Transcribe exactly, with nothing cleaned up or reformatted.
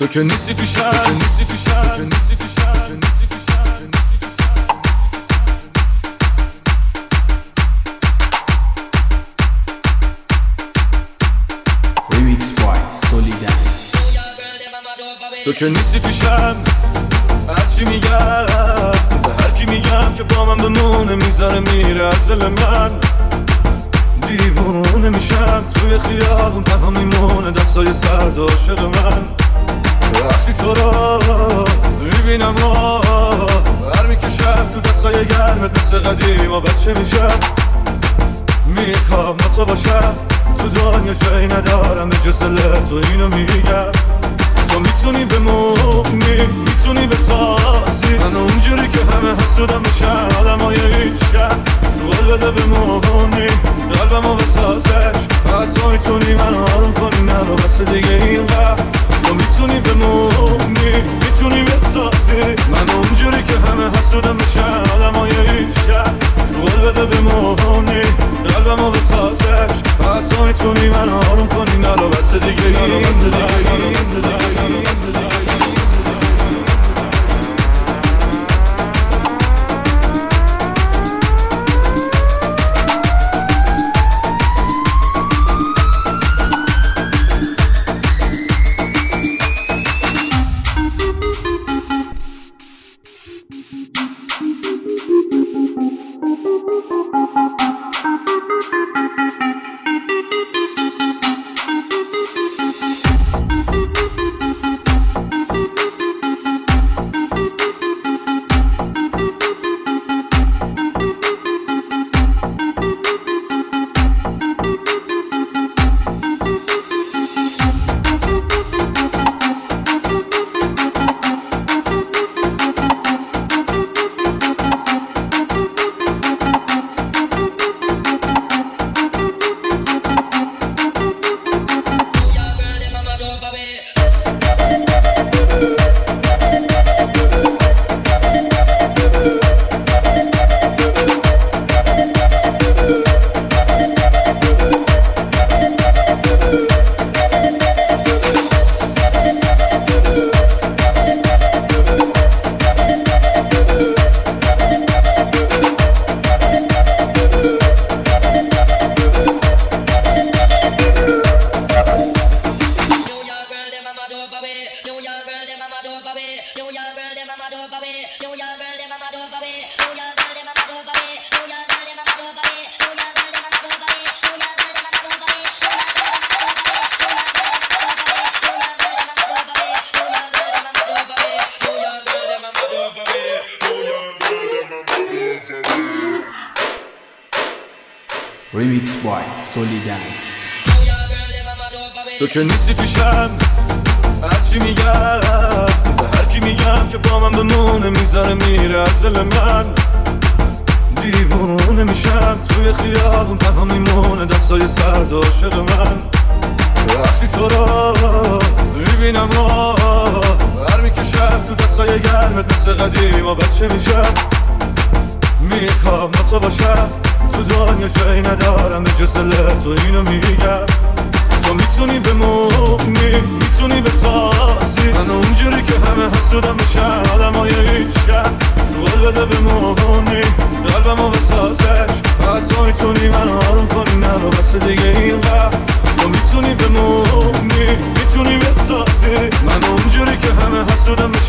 تو که نیستی پیشم، نیستی پیشم، تو که نیستی پیشم، تو که نیستی پیشم، تو نیستی پیشم. Remix by Solidaris. تو که نیستی پیشم، هرچی میگم به هرکی میگم که با من بمونه میذاره میره از دل من. دیوونه میشم توی خیابون تنها میمونه دستای سرد عاشق من. وقتی تو را میبینم بر میکشم تو دستای گرمت مثل قدیم و بچه میشم. میخوام با تو باشم تو دنیا جایی ندارم به جز دل تو اینو میگم. تو میتونی بمونی میتونی بسازی من اونجوری که همه حسودم بشن آدم های هیچکن. قول بده بمونی قلبمو بسازش حتی میتونی من آروم کنی نرو بس دیگه اینقدر. تو میتونی بمونی میتونی بسازی من اونجوری که همه حسودم بشن آدم های هیچکن. قول بده بمونی قلبمو بسازش حتی میتونی من آروم کنی نرو بس دیگه نرو بس دیگه. Remix by Solidaris. تو که نیستی پیشم هرچی میگم به هرکی میگم که با من بمونه میذاره میره از دل من. دیوونه میشم توی خیابون تنها میمونه دستای سرد عاشق من. وقتی تو را میبینم بر میکشم تو دستای گرمت مثل قدیم و بچه میشم. میخوام با تو باشم تو دنیا جایی ندارم به جز دل تو اینو میگم. تو میتونی بمونی میتونی بسازی من اونجوری که همه حسودم بشن آدم های هیچکن. قول بده بمونی قلبمو بسازش حتی میتونی من آروم کنی نرو بس دیگه اینقدر. تو میتونی بمونی میتونی بسازی من اونجوری که همه حسودم بشن